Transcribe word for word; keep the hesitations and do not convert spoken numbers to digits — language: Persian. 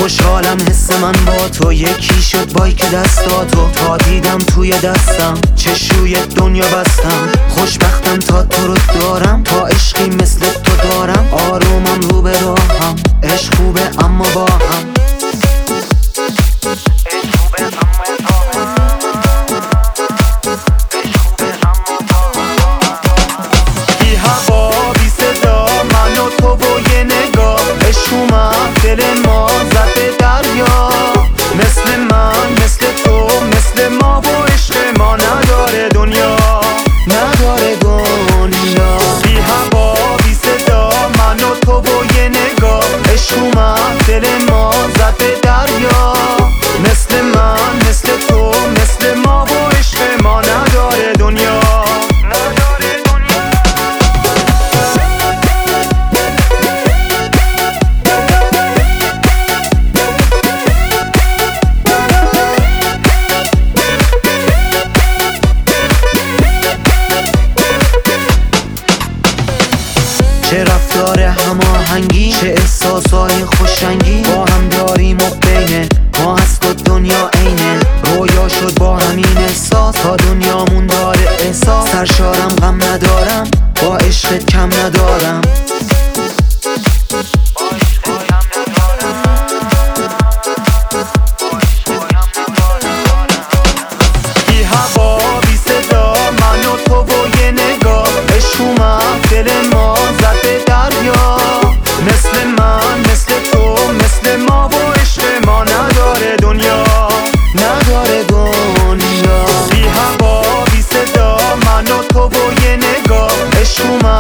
خوشحالم حس من با تو یکی شد، بایک دستاتو تا دیدم توی دستم، چشوی دنیا بستم. خوشبختم تا تو رو دارم، تا عشقی مثل تو دارم. آرومم رو به راهم، عشق خوبه اما با هم. بی هوا بی صدا من و تو و یه نگاه، عشق اومد دل ما زد به دریا. مثل من مثل تو مثل ما و عشق ما نداره دنیا، نداره دنیا. بی هوا بی صدا من و تو و یه نگاه، عشق اومد دل ما زد به دریا. مثل من مثل تو مثل ما و عشق ما نداره دنیا. چه رفتار هماهنگی، چه احساسای خوشنگی با هم داریم و بین ما هست و دنیا عینه. رویا شد با همین احساس، تا دنیامون داره احساس. سرشارم غم ندارم، با عشقت کم ندارم. بی هوا بی صدا من و تو و یه نگاه، عشق اومد دل ما زد به دریا. مثل من مثل تو مثل ما و عشق ما نداره دنیا، نداره دنیا. بی هوا بی صدا من و تو و یه نگاه، عشق اومد